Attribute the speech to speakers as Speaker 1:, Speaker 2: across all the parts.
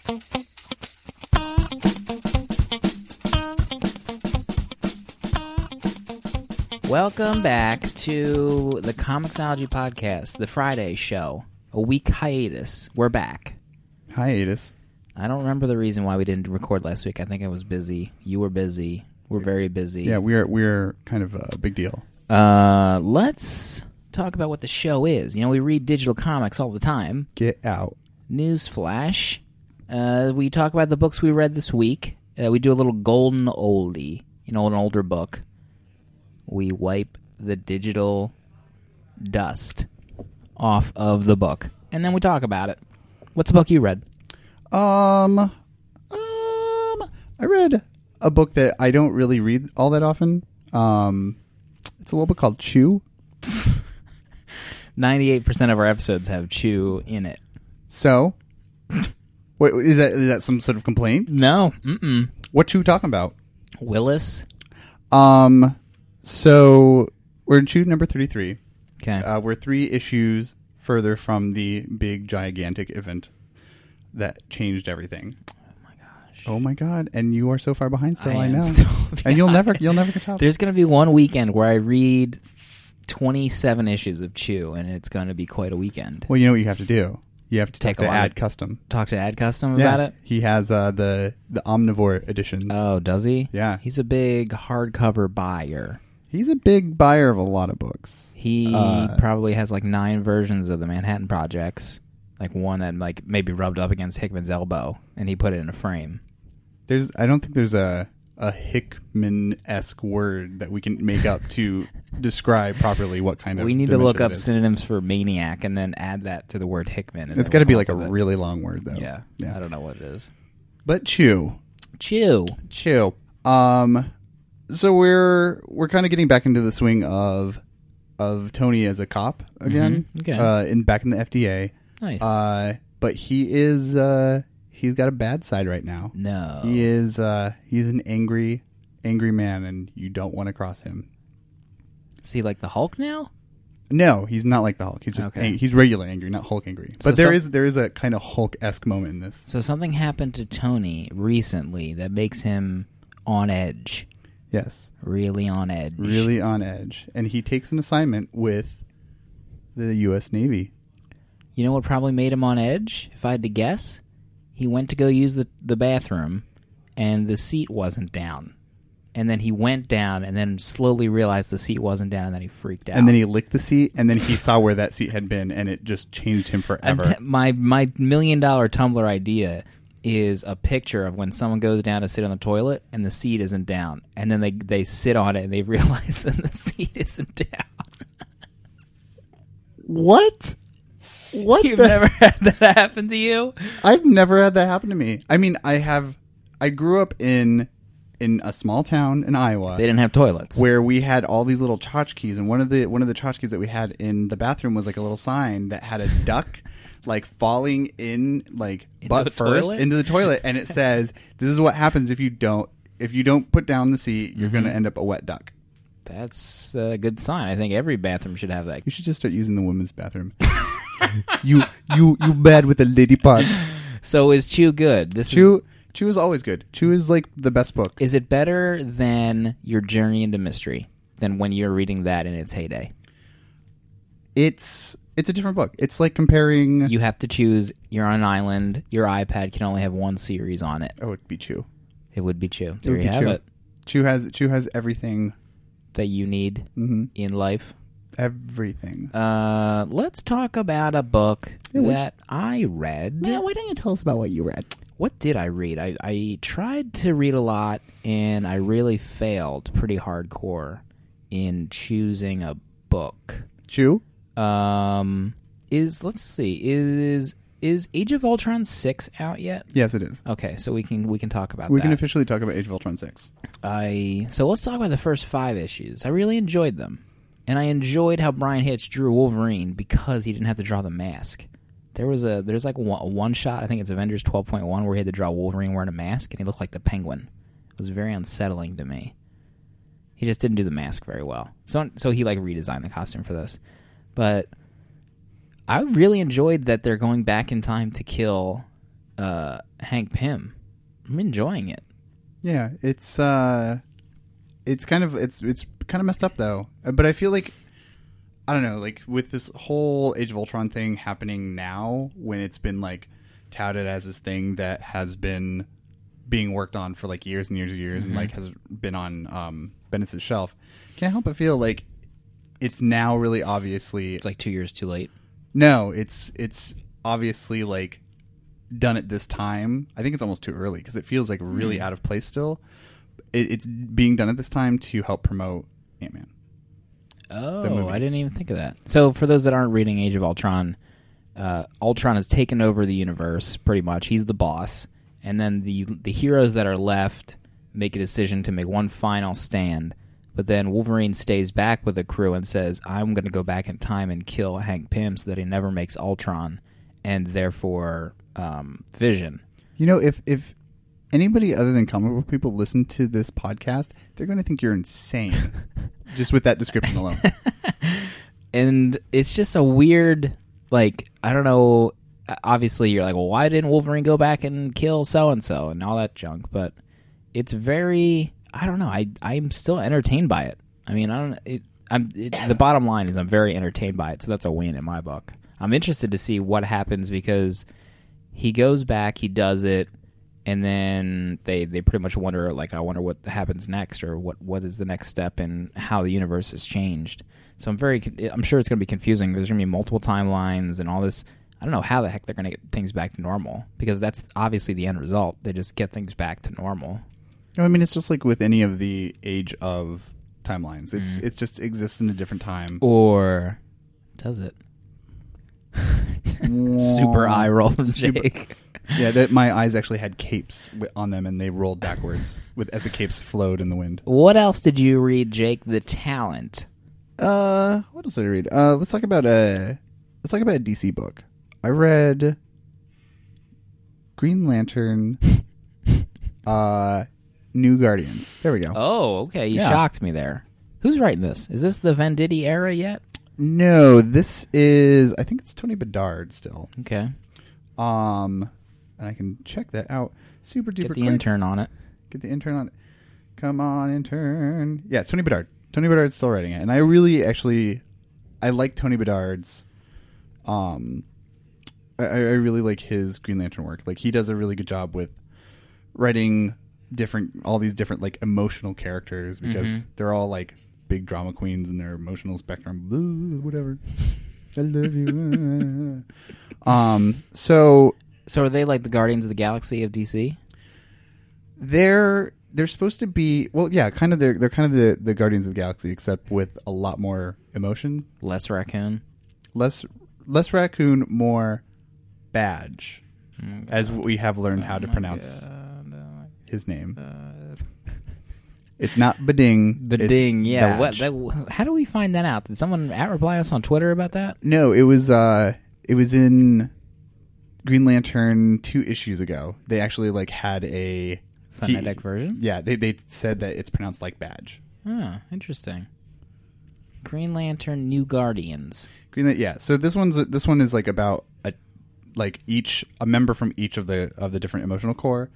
Speaker 1: Welcome back to the Comixology Podcast, the Friday show. A week hiatus. We're back.
Speaker 2: Hiatus.
Speaker 1: I don't remember the reason why we didn't record last week. I think I was busy. You were busy. We're very busy.
Speaker 2: Yeah, we're kind of a big deal.
Speaker 1: Let's talk about what the show is. You know, we read digital comics all the time.
Speaker 2: Get out.
Speaker 1: Newsflash. We talk about the books we read this week. We do a little golden oldie. You know, an older book. We wipe the digital dust off of the book, and then we talk about it. What's the book you read?
Speaker 2: I read a book that I don't really read all that often. It's a little book called Chew.
Speaker 1: 98% of our episodes have Chew in it.
Speaker 2: So, wait, is that some sort of complaint?
Speaker 1: No.
Speaker 2: What Chew talking about?
Speaker 1: Willis.
Speaker 2: So we're in Chew number 33.
Speaker 1: Okay.
Speaker 2: We're 3 issues further from the big gigantic event that changed everything. Oh my god! And you are so far behind still. I know.
Speaker 1: So
Speaker 2: and you'll never catch up.
Speaker 1: There's going to be one weekend where I read 27 issues of Chew, and it's going to be quite a weekend.
Speaker 2: Well, you know what you have to do. You have to
Speaker 1: Take
Speaker 2: talk to
Speaker 1: a
Speaker 2: Ad Custom.
Speaker 1: Talk to Ad Custom about it.
Speaker 2: He has the Omnivore editions.
Speaker 1: Oh, does he?
Speaker 2: Yeah.
Speaker 1: He's a big hardcover buyer.
Speaker 2: He's a big buyer of a lot of books.
Speaker 1: He probably has like 9 versions of the Manhattan Projects, like one that like maybe rubbed up against Hickman's elbow, and he put it in a frame.
Speaker 2: I don't think there's a Hickman-esque word that we can make up to describe properly what kind of.
Speaker 1: We need to look up synonyms for maniac and then add that to the word Hickman.
Speaker 2: It's got to be like a really long word, though.
Speaker 1: Yeah, I don't know what it is.
Speaker 2: But Chew. So we're kind of getting back into the swing of Tony as a cop again.
Speaker 1: Mm-hmm. Okay.
Speaker 2: Back in the FDA.
Speaker 1: Nice.
Speaker 2: But he is he's got a bad side right now.
Speaker 1: No.
Speaker 2: He is he's an angry man, and you don't want to cross him.
Speaker 1: Is he like the Hulk now?
Speaker 2: No, he's not like the Hulk. He's just he's regular angry, not Hulk angry. But there is a kind of Hulk-esque moment in this.
Speaker 1: So something happened to Tony recently that makes him on edge.
Speaker 2: Yes.
Speaker 1: Really on edge.
Speaker 2: Really on edge. And he takes an assignment with the U.S. Navy.
Speaker 1: You know what probably made him on edge, if I had to guess? He went to go use the bathroom, and the seat wasn't down. And then he went down, and then slowly realized the seat wasn't down, and then he freaked out.
Speaker 2: And then he licked the seat, and then he saw where that seat had been, and it just changed him forever.
Speaker 1: My $1 million Tumblr idea is a picture of when someone goes down to sit on the toilet and the seat isn't down, and then they sit on it and they realize that the seat isn't down.
Speaker 2: What?
Speaker 1: You've never had that happen to you?
Speaker 2: I've never had that happen to me. I mean, I grew up in a small town in Iowa.
Speaker 1: They didn't have toilets.
Speaker 2: Where we had all these little tchotchkes, and one of the tchotchkes that we had in the bathroom was like a little sign that had a duck like falling in like butt first into the toilet, and it says, "This is what happens if you don't put down the seat. You're going to end up a wet duck."
Speaker 1: That's a good sign. I think every bathroom should have that.
Speaker 2: You should just start using the women's bathroom. you bad with the lady parts.
Speaker 1: So is Chew good?
Speaker 2: Chew is always good. Chew is like the best book.
Speaker 1: Is it better than your Journey into Mystery? Than when you're reading that in its heyday?
Speaker 2: It's a different book. It's like comparing.
Speaker 1: You have to choose. You're on an island. Your iPad can only have one series on it.
Speaker 2: Oh, it'd be Chew.
Speaker 1: It would be Chew. There you have it.
Speaker 2: Chew has everything
Speaker 1: that you need in life.
Speaker 2: Everything.
Speaker 1: Let's talk about a book that I read.
Speaker 2: Yeah, why don't you tell us about what you read?
Speaker 1: What did I read? I tried to read a lot, and I really failed pretty hardcore in choosing a book.
Speaker 2: Chew?
Speaker 1: Is Age of Ultron 6 out yet?
Speaker 2: Yes, it is.
Speaker 1: Okay, so we can talk about that.
Speaker 2: We can officially talk about Age of Ultron 6.
Speaker 1: So let's talk about the first 5 issues. I really enjoyed them. And I enjoyed how Brian Hitch drew Wolverine because he didn't have to draw the mask. There's like a one shot, I think it's Avengers 12.1, where he had to draw Wolverine wearing a mask, and he looked like the Penguin. It was very unsettling to me. He just didn't do the mask very well. So he like redesigned the costume for this. But I really enjoyed that they're going back in time to kill Hank Pym. I'm enjoying it.
Speaker 2: Yeah, it's kind of messed up though. But I feel like, I don't know, like with this whole Age of Ultron thing happening now, when it's been like touted as this thing that has been being worked on for like years and years and years, and like has been on Bennett's shelf, can't help but feel like it's now really obviously
Speaker 1: It's like 2 years too late.
Speaker 2: No, it's obviously like done at this time. I think it's almost too early because it feels like really out of place still. It's being done at this time to help promote Ant-Man.
Speaker 1: Oh, I didn't even think of that. So for those that aren't reading Age of Ultron, Ultron has taken over the universe pretty much. He's the boss. And then the heroes that are left make a decision to make one final stand. But then Wolverine stays back with the crew and says, I'm going to go back in time and kill Hank Pym so that he never makes Ultron, and therefore Vision.
Speaker 2: You know, if anybody other than comic book people listen to this podcast, they're going to think you're insane just with that description alone.
Speaker 1: And it's just a weird, like, I don't know, obviously you're like, well, why didn't Wolverine go back and kill so-and-so and all that junk? But it's very, I don't know, I'm still entertained by it. I mean, the bottom line is I'm very entertained by it, so that's a win in my book. I'm interested to see what happens because he goes back, he does it, and then they pretty much wonder, like, I wonder what happens next, or what is the next step in how the universe has changed. So I'm sure it's going to be confusing. There's going to be multiple timelines and all this. I don't know how the heck they're going to get things back to normal, because that's obviously the end result. They just get things back to normal.
Speaker 2: I mean, it's just like with any of the Age of timelines. It just exists in a different time.
Speaker 1: Or does it? Super eye roll from Jake.
Speaker 2: Yeah, my eyes actually had capes on them, and they rolled backwards as the capes flowed in the wind.
Speaker 1: What else did you read, Jake? The Talent.
Speaker 2: What else did I read? Let's talk about a DC book. I read Green Lantern, New Guardians. There we go.
Speaker 1: Oh, okay. You shocked me there. Who's writing this? Is this the Venditti era yet?
Speaker 2: No, this is, I think it's Tony Bedard still.
Speaker 1: Okay.
Speaker 2: And I can check that out super duper quick.
Speaker 1: Get the intern on it.
Speaker 2: Get the intern on it. Come on, intern. Yeah, it's Tony Bedard. Tony Bedard's still writing it. And I really I like Tony Bedard's, I really like his Green Lantern work. Like, he does a really good job with writing all these different, like, emotional characters, because they're all, like, big drama queens in their emotional spectrum. Blah, whatever. I love you.
Speaker 1: So are they like the Guardians of the Galaxy of DC?
Speaker 2: They're supposed to be, well, yeah, kind of. They're kind of the Guardians of the Galaxy, except with a lot more emotion.
Speaker 1: Less raccoon.
Speaker 2: Less raccoon, more Badge, as we have learned how to pronounce his name. It's not Bading.
Speaker 1: Bading, yeah.
Speaker 2: Badge.
Speaker 1: How do we find that out? Did someone reply us on Twitter about that?
Speaker 2: No, it was in Green Lantern 2 issues ago. They actually like had a
Speaker 1: phonetic version.
Speaker 2: Yeah, they said that it's pronounced like Badge.
Speaker 1: Oh, interesting. Green Lantern New Guardians.
Speaker 2: Yeah. So this one is like about a member from each of the different emotional core,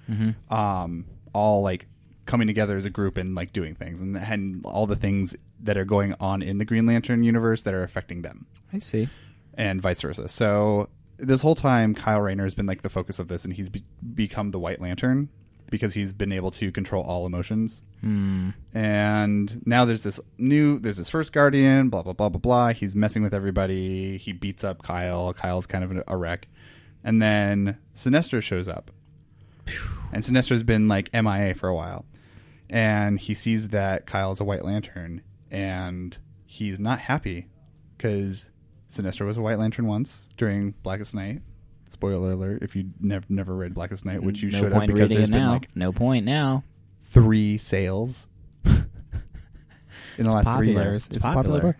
Speaker 2: all like coming together as a group and like doing things, and all the things that are going on in the Green Lantern universe that are affecting them.
Speaker 1: I see.
Speaker 2: And vice versa. So this whole time, Kyle Rayner has been like the focus of this, and he's become the White Lantern because he's been able to control all emotions. And now there's this first Guardian, blah, blah, blah, blah, blah. He's messing with everybody. He beats up Kyle. Kyle's kind of a wreck. And then Sinestro shows up. And Sinestro's been like MIA for a while. And he sees that Kyle's a White Lantern, and he's not happy because Sinestro was a White Lantern once during Blackest Night. Spoiler alert, if you never read Blackest Night, which you should have, because there's been like
Speaker 1: no point now.
Speaker 2: 3 sales in the last
Speaker 1: popular.
Speaker 2: 3 years.
Speaker 1: It's a popular
Speaker 2: book.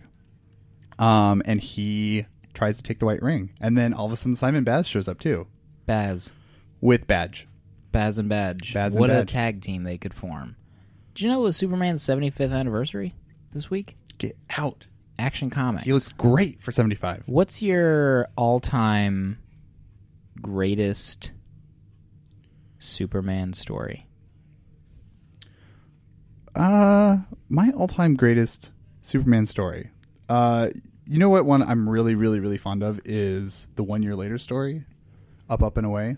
Speaker 2: And he tries to take the White Ring, and then all of a sudden Simon Baz shows up too.
Speaker 1: Baz
Speaker 2: with Badge.
Speaker 1: Baz and Badge. What a tag team they could form. Do you know it was Superman's 75th anniversary this week?
Speaker 2: Get out.
Speaker 1: Action Comics.
Speaker 2: He looks great for 75.
Speaker 1: What's your all-time greatest Superman story?
Speaker 2: My all-time greatest Superman story. You know what one I'm really, really, really fond of is the 1 Year Later story, Up, Up, and Away,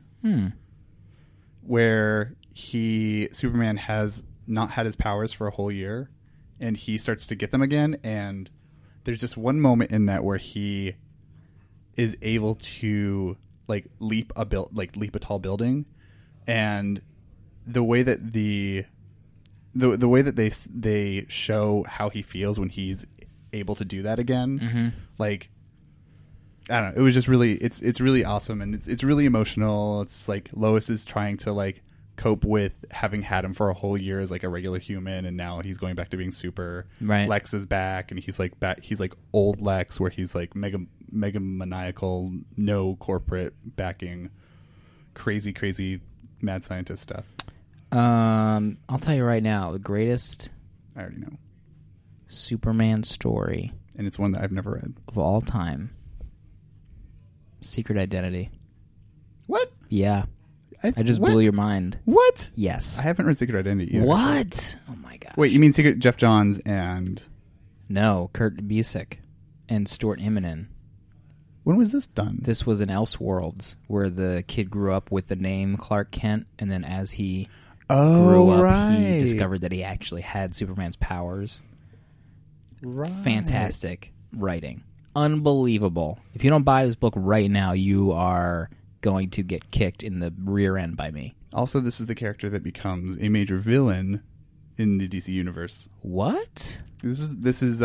Speaker 2: where Superman has not had his powers for a whole year, and he starts to get them again, and there's just one moment in that where he is able to leap a tall building, and the way that the way that they show how he feels when he's able to do that again, I don't know, it was just really it's really awesome, and it's really emotional. It's like Lois is trying to cope with having had him for a whole year as a regular human, and now he's going back to being super.
Speaker 1: Right.
Speaker 2: Lex is back, and he's back. He's old Lex, where he's mega maniacal, no corporate backing, crazy mad scientist stuff.
Speaker 1: I'll tell you right now, the greatest
Speaker 2: I already know
Speaker 1: Superman story,
Speaker 2: and it's one that I've never read,
Speaker 1: of all time. Secret Identity.
Speaker 2: What?
Speaker 1: Yeah. I just blew your mind.
Speaker 2: What?
Speaker 1: Yes.
Speaker 2: I haven't read Secret Identity either.
Speaker 1: What? Oh my god.
Speaker 2: Wait, you mean Secret Jeff Johns and...
Speaker 1: No, Kurt Busiek and Stuart Immonen.
Speaker 2: When was this done?
Speaker 1: This was in Elseworlds, where the kid grew up with the name Clark Kent, and then as he grew up, he discovered that he actually had Superman's powers.
Speaker 2: Right.
Speaker 1: Fantastic writing. Unbelievable. If you don't buy this book right now, you are going to get kicked in the rear end by me.
Speaker 2: Also, this is the character that becomes a major villain in the DC universe.
Speaker 1: What?
Speaker 2: This is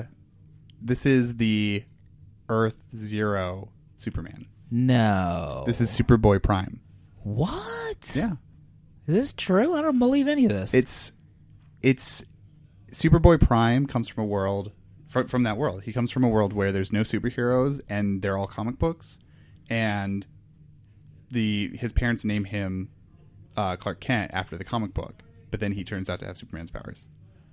Speaker 2: the Earth Zero Superman.
Speaker 1: No.
Speaker 2: This is Superboy Prime.
Speaker 1: What?
Speaker 2: Yeah.
Speaker 1: Is this true? I don't believe any of this.
Speaker 2: It's Superboy Prime comes from a world from that world. He comes from a world where there's no superheroes and they're all comic books, and his parents name him Clark Kent after the comic book, but then he turns out to have Superman's powers.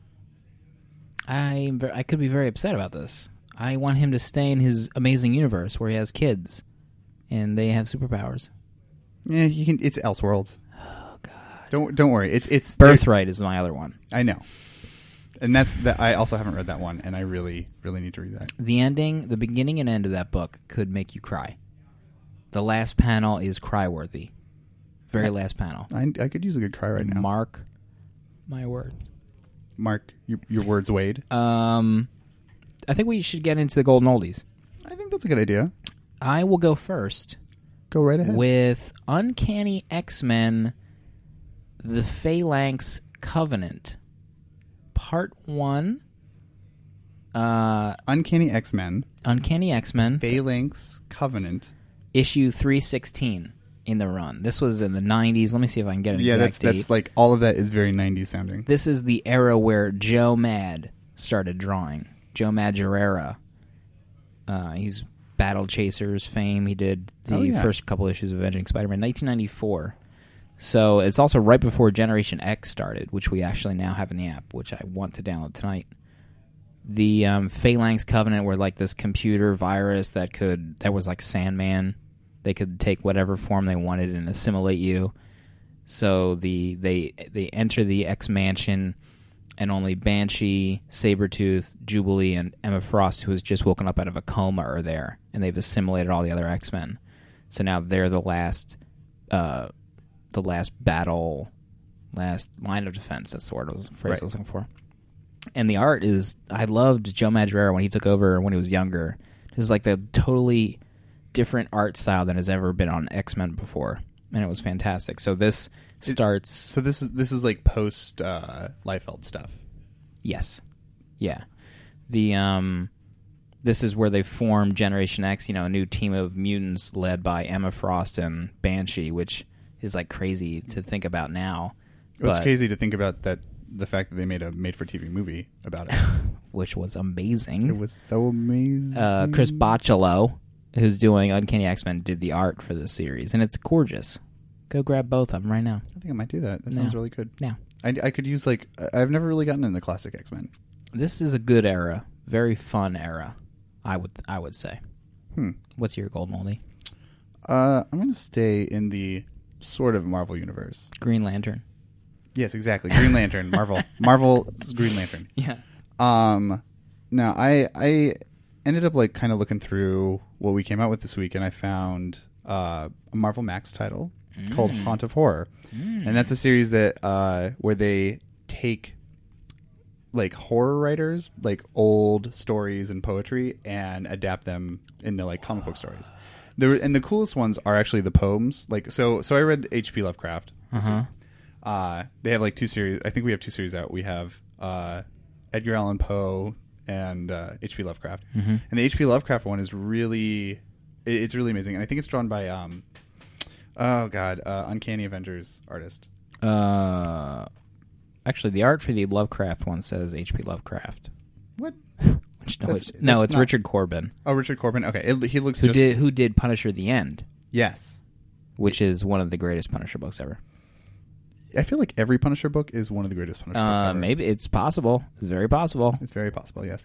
Speaker 1: I could be very upset about this. I want him to stay in his amazing universe where he has kids and they have superpowers.
Speaker 2: Yeah, he can. It's Elseworlds.
Speaker 1: Oh god.
Speaker 2: Don't worry. It's
Speaker 1: Birthright is my other one.
Speaker 2: I know. And that's that. I also haven't read that one, and I really, really need to read that.
Speaker 1: The ending, the beginning and end of that book could make you cry. The last panel is cry-worthy. Very last panel.
Speaker 2: I could use a good cry right now.
Speaker 1: Mark my words.
Speaker 2: Mark your words, Wade.
Speaker 1: I think we should get into the golden oldies.
Speaker 2: I think that's a good idea.
Speaker 1: I will go first.
Speaker 2: Go right ahead.
Speaker 1: With Uncanny X-Men, The Phalanx Covenant. Part 1.
Speaker 2: Uncanny X-Men.
Speaker 1: Uncanny X-Men.
Speaker 2: Phalanx Covenant.
Speaker 1: Issue 316 in the run. This was in the 90s. Let me see if I can get an exact date.
Speaker 2: That's all of that is very 90s sounding.
Speaker 1: This is the era where Joe Mad started drawing. Joe Madureira. He's Battle Chasers fame. He did the first couple issues of Avenging Spider-Man, 1994. So it's also right before Generation X started, which we actually now have in the app, which I want to download tonight. The Phalanx Covenant were like this computer virus that was like Sandman. They could take whatever form they wanted and assimilate you. So they enter the X Mansion, and only Banshee, Sabretooth, Jubilee, and Emma Frost, who has just woken up out of a coma, are there, and they've assimilated all the other X-Men. So now they're the last battle, last line of defense. That's the phrase I was looking for. And the art is, I loved Joe Madureira when he took over when he was younger. It was like the totally different art style than has ever been on X-Men before, and it was fantastic. So this starts.
Speaker 2: So this is like post Liefeld stuff.
Speaker 1: Yes, yeah. This is where they form Generation X. A new team of mutants led by Emma Frost and Banshee, which is like crazy to think about now.
Speaker 2: It's crazy to think about that. The fact that they made a made-for-TV movie about it.
Speaker 1: Which was amazing.
Speaker 2: It was so amazing.
Speaker 1: Chris Bachalo, who's doing Uncanny X-Men, did the art for this series, and it's gorgeous. Go grab both of them right now.
Speaker 2: I think I might do that. That sounds really good.
Speaker 1: Now.
Speaker 2: I could use, I've never really gotten into the classic X-Men.
Speaker 1: This is a good era. Very fun era, I would say. What's your golden oldie?
Speaker 2: I'm going to stay in the sort of Marvel universe.
Speaker 1: Green Lantern.
Speaker 2: Yes, exactly. Green Lantern. Marvel's Green Lantern.
Speaker 1: Yeah.
Speaker 2: Now I ended up like kind of looking through what we came out with this week, and I found a Marvel Max title called Haunt of Horror, and that's a series that where they take like horror writers, like old stories and poetry, and adapt them into like comic book stories. And the coolest ones are actually the poems. Like so I read H.P. Lovecraft this week. They have like 2 series. I think we have 2 series out. We have Edgar Allan Poe and H.P. Lovecraft. And the H.P. Lovecraft one is it's really amazing. And I think it's drawn by Uncanny Avengers artist.
Speaker 1: Actually, the art for the Lovecraft one says H.P. Lovecraft.
Speaker 2: What?
Speaker 1: It's Richard Corbin.
Speaker 2: Oh, Richard Corbin. Okay, he looks
Speaker 1: who did Punisher: The End.
Speaker 2: Yes,
Speaker 1: which is one of the greatest Punisher books ever.
Speaker 2: I feel like every Punisher book is one of the greatest Punisher books ever.
Speaker 1: Maybe it's possible. It's very possible.
Speaker 2: It's very possible. Yes.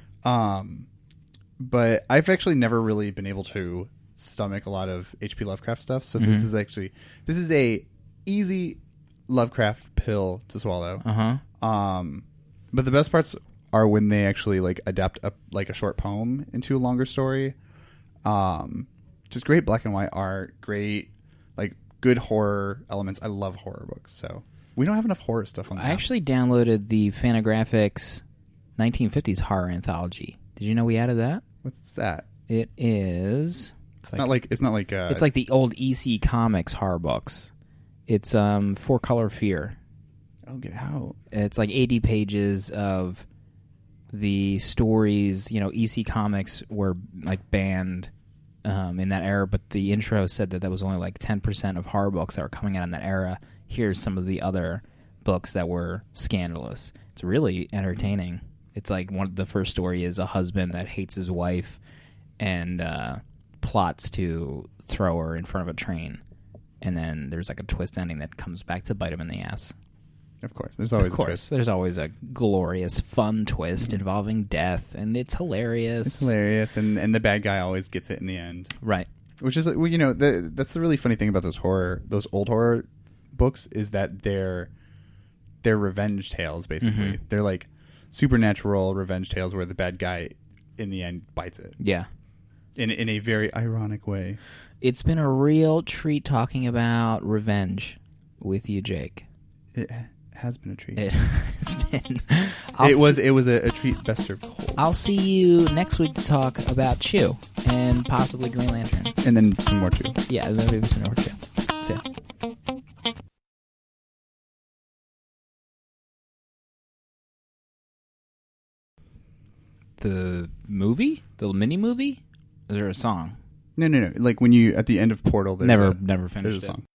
Speaker 2: But I've actually never really been able to stomach a lot of H.P. Lovecraft stuff. So this is a easy Lovecraft pill to swallow. But the best parts are when they actually like adapt a short poem into a longer story. Just great black and white art, great like good horror elements. I love horror books, so we don't have enough horror stuff on that.
Speaker 1: I actually downloaded the Fantagraphics 1950s horror anthology. Did you know we added that?
Speaker 2: What's that?
Speaker 1: It is.
Speaker 2: It's not like
Speaker 1: it's like the old EC Comics horror books. It's For Color Fear.
Speaker 2: Oh, get out!
Speaker 1: It's like 80 pages of the stories. You know, EC Comics were like banned in that era, but the intro said that was only like 10% of horror books that were coming out in that era. Here's some of the other books that were scandalous. It's really entertaining. It's like the first story is a husband that hates his wife and plots to throw her in front of a train. And then there's like a twist ending that comes back to bite him in the ass.
Speaker 2: Of course. There's always a twist.
Speaker 1: There's always a glorious, fun twist involving death, and it's hilarious.
Speaker 2: It's hilarious, and the bad guy always gets it in the end.
Speaker 1: Right.
Speaker 2: Which is, you know, that's the really funny thing about those old horror books is that they're revenge tales, basically. They're like supernatural revenge tales where the bad guy, in the end, bites it.
Speaker 1: Yeah.
Speaker 2: In a very ironic way.
Speaker 1: It's been a real treat talking about revenge with you, Jake.
Speaker 2: It has been a treat.
Speaker 1: It has been.
Speaker 2: It was a treat best served cold.
Speaker 1: I'll see you next week to talk about Chew and possibly Green Lantern.
Speaker 2: And then some more Chew.
Speaker 1: Yeah, then maybe some more Chew. See ya. The movie? The mini movie? Is there a song?
Speaker 2: No. Like when you at the end of Portal, there's
Speaker 1: never finished
Speaker 2: there's a
Speaker 1: it.
Speaker 2: song.